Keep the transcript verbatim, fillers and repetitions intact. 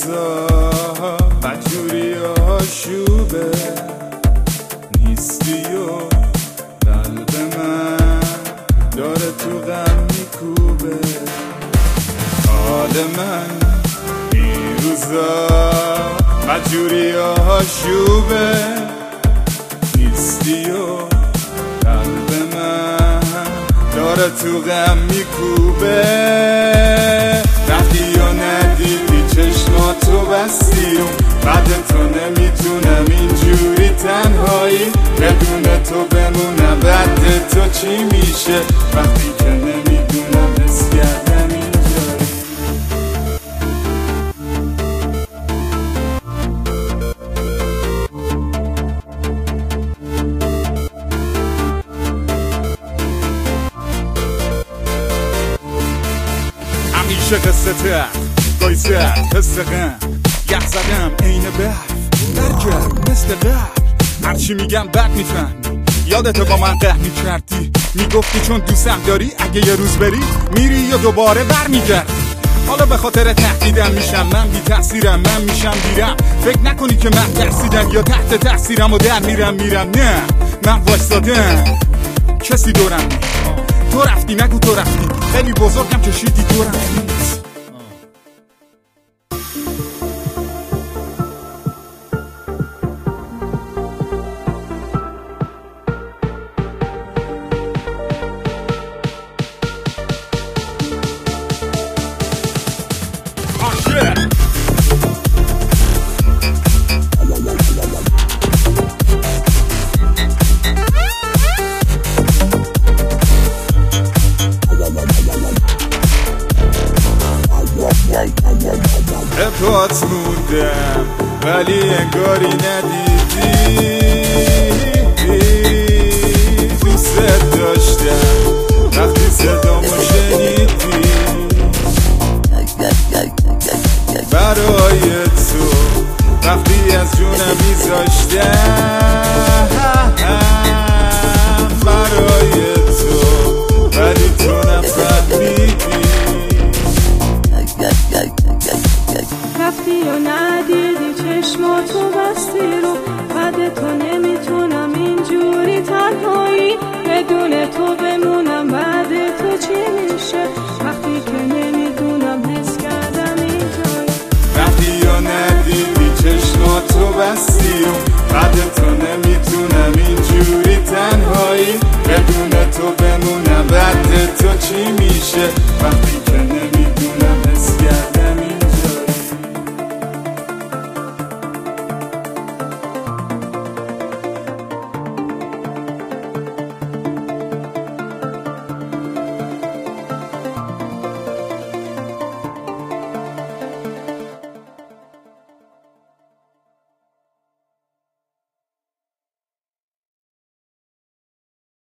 روزا بدجوری آشوبه نیستی و قلب من داره تو غم میکوبه. حال من این روزا بدجوری آشوبه نیستی و قلب من داره تو غم میکوبه. رفتی و ندیدی چشماتو بستی و بعد تو نمیتونم اینجوری تنهایی بدون تو بمونم. بعد تو چی میشه وقتی که نمیدونم حس کردم اینجایی. همیشه قصه تر گاهی سر حس غم یخ زدم عین برف برگرد مثل قبل. هرچی میگم بد میفهمی یادتو با من قهر میکردی میگفتی چون دوستم داری اگه یه روز بری میری یا دوباره برمیگردی. حالا به خاطر تهدیدم میشم من بی تأثیرم من میشم بیرم. فکر نکنی که من ترسیدم یا تحت تأثیرم و در میرم میرم نه من وایستادم کسی دورم نی. تو رفتی نگو تو رفتی خیلی بزرگم کشیدی دورم نیست. پات موندم ولی انگاری ندیدی دوست داشتم وقتی صدامو شنیدی. برای تو وقتی از جونم میذاشتم برای تو ولی تو نفهمیدی. رفتی و ندیدی چشماتو بستی رو بعد تو نمیتونم اینجوری تنهایی بدون تو بمونم. بعد تو چی میشه وقتی که نمیدونم حس کردم اینجایی. رفتی و ندیدی چشماتو بستی